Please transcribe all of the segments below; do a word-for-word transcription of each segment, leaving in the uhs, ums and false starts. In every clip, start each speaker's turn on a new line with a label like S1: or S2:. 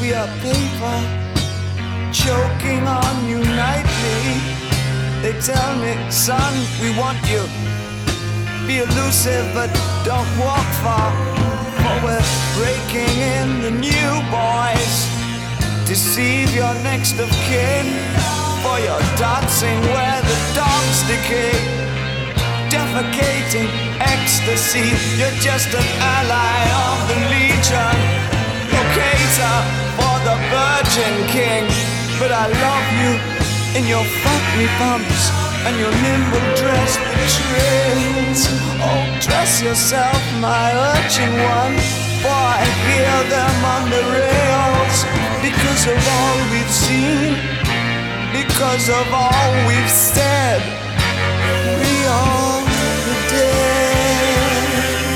S1: We are paper, choking on you nightly. They tell me, son, we want you. Be elusive, but don't walk far. For we're breaking in the new boys. Deceive your next of kin. For you're dancing where the dogs decay. Defecating ecstasy. You're just an ally of the legion. Locator for the Virgin King. But I love you in your fuck me pumps and your nimble dress betrays. Oh, dress yourself, my urchin one, for I hear them on the rails. Because of all we've seen, because of all we've said, we are the dead.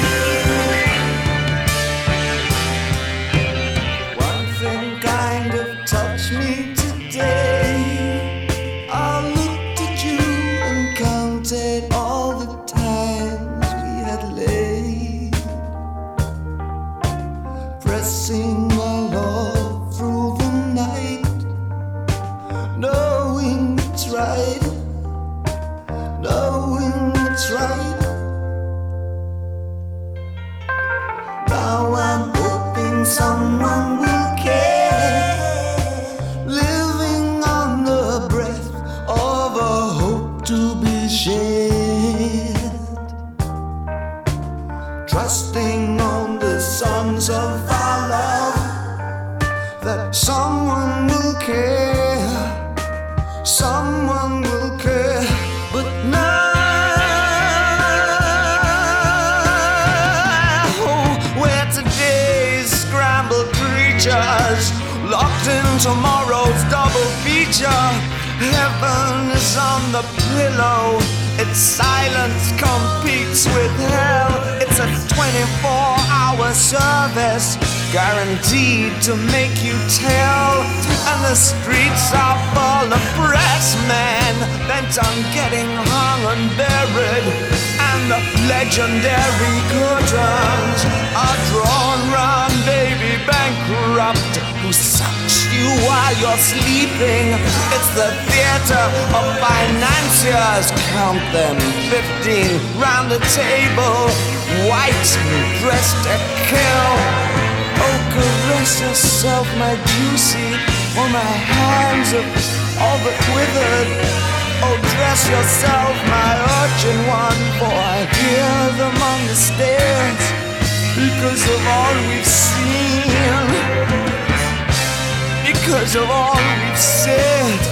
S1: One thing kind of touched me today. I looked at you and counted all the times we had laid, pressing my love through the night, knowing it's right, knowing it's right. Now I'm hoping someone will care, living on the breath of a hope to be shared, trusting on the songs of our love, that someone will care, someone will care, but now we're today's scrambled creatures, locked in tomorrow's double feature. Heaven is on the pillow, its silence competes with hell. It's a twenty-four hour service, guaranteed to make you tell. And the streets are full of press men, bent on getting hung and buried. And the legendary curtains are drawn round baby bankrupt, who sucks you while you're sleeping. It's the theater of financiers, count them, fifteen round the table, white and dressed to kill. Oh, caress yourself, my juicy, for my hands are all but withered. Oh, dress yourself, my urchin one, for I hear them on the stairs. Because of all we've seen, because of all we've said.